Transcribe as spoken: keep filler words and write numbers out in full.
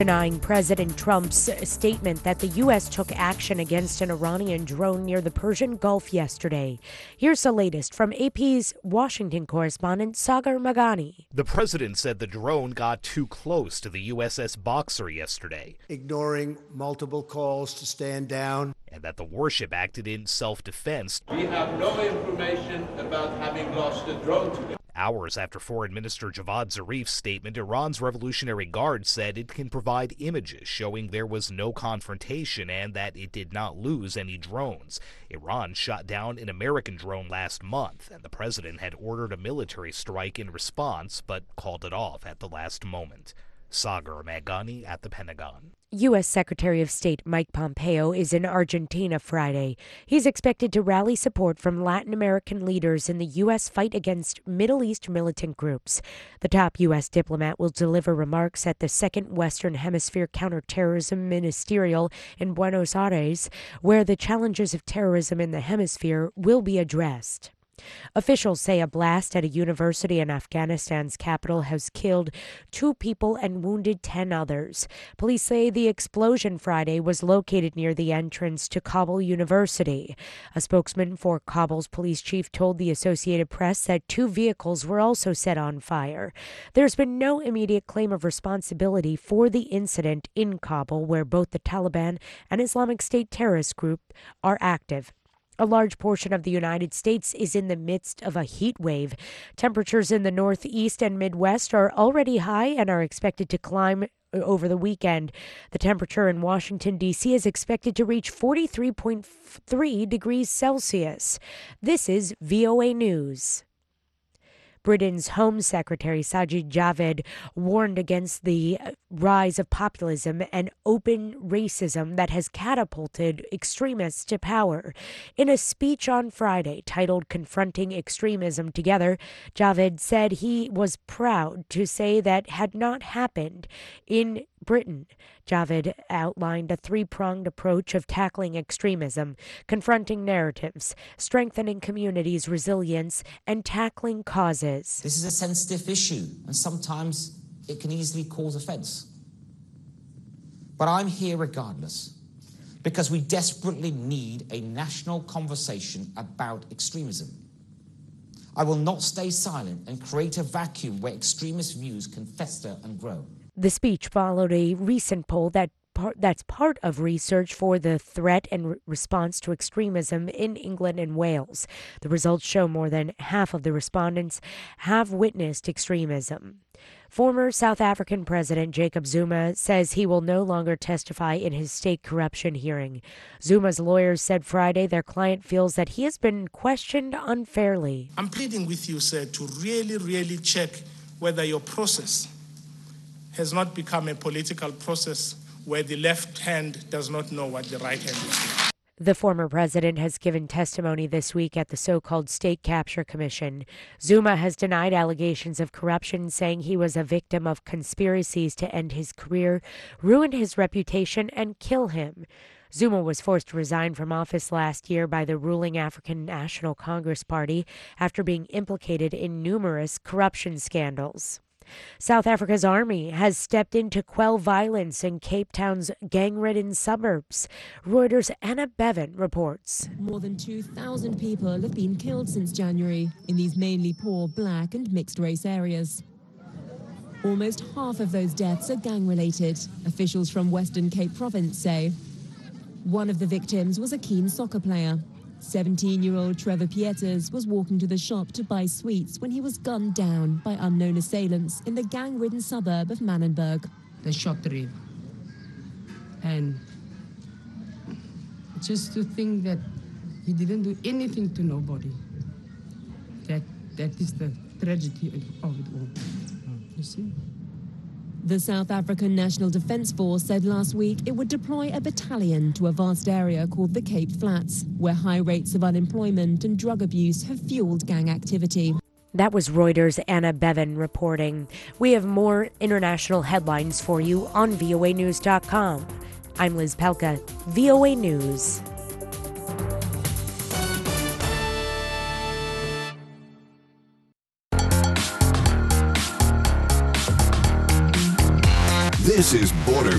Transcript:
Denying President Trump's statement that the U S took action against an Iranian drone near the Persian Gulf yesterday. Here's the latest from A P's Washington correspondent Sagar Magani. The president said the drone got too close to the U S S Boxer yesterday, ignoring multiple calls to stand down, and that the warship acted in self-defense. We have no information about having lost a drone today. Hours after Foreign Minister Javad Zarif's statement, Iran's Revolutionary Guard said it can provide images showing there was no confrontation and that it did not lose any drones. Iran shot down an American drone last month, and the president had ordered a military strike in response, but called it off at the last moment. Sagar Magani at the Pentagon. U S Secretary of State Mike Pompeo is in Argentina Friday. He's expected to rally support from Latin American leaders in the U S fight against Middle East militant groups. The top U S diplomat will deliver remarks at the Second Western Hemisphere Counterterrorism Ministerial in Buenos Aires, where the challenges of terrorism in the hemisphere will be addressed. Officials say a blast at a university in Afghanistan's capital has killed two people and wounded ten others. Police say the explosion Friday was located near the entrance to Kabul University. A spokesman for Kabul's police chief told the Associated Press that two vehicles were also set on fire. There's been no immediate claim of responsibility for the incident in Kabul, where both the Taliban and Islamic State terrorist group are active. A large portion of the United States is in the midst of a heat wave. Temperatures in the Northeast and Midwest are already high and are expected to climb over the weekend. The temperature in Washington, D C is expected to reach forty-three point three degrees Celsius. This is V O A News. Britain's Home Secretary Sajid Javid warned against the rise of populism and open racism that has catapulted extremists to power. In a speech on Friday titled Confronting Extremism Together, Javid said he was proud to say that had not happened in Britain. Javid outlined a three-pronged approach of tackling extremism, confronting narratives, strengthening communities' resilience, and tackling causes. This is a sensitive issue, and sometimes it can easily cause offense. But I'm here regardless, because we desperately need a national conversation about extremism. I will not stay silent and create a vacuum where extremist views can fester and grow. The speech followed a recent poll that part, that's part of research for the threat and re- response to extremism in England and Wales. The results show more than half of the respondents have witnessed extremism. Former South African President Jacob Zuma says he will no longer testify in his state corruption hearing. Zuma's lawyers said Friday their client feels that he has been questioned unfairly. I'm pleading with you, sir, to really, really check whether your process has not become a political process where the left hand does not know what the right hand is doing. The former president has given testimony this week at the so-called State Capture Commission. Zuma has denied allegations of corruption, saying he was a victim of conspiracies to end his career, ruin his reputation, and kill him. Zuma was forced to resign from office last year by the ruling African National Congress Party after being implicated in numerous corruption scandals. South Africa's army has stepped in to quell violence in Cape Town's gang-ridden suburbs. Reuters' Anna Bevan reports. More than two thousand people have been killed since January in these mainly poor black and mixed-race areas. Almost half of those deaths are gang-related, officials from Western Cape Province say. One of the victims was a keen soccer player. seventeen-year-old Trevor Pieters was walking to the shop to buy sweets when he was gunned down by unknown assailants in the gang-ridden suburb of Manenberg. They shot Trevor. And just to think that he didn't do anything to nobody, that that is the tragedy of it all. You see? The South African National Defence Force said last week it would deploy a battalion to a vast area called the Cape Flats, where high rates of unemployment and drug abuse have fueled gang activity. That was Reuters' Anna Bevan reporting. We have more international headlines for you on V O A news dot com. I'm Liz Pelka, V O A News. This is Border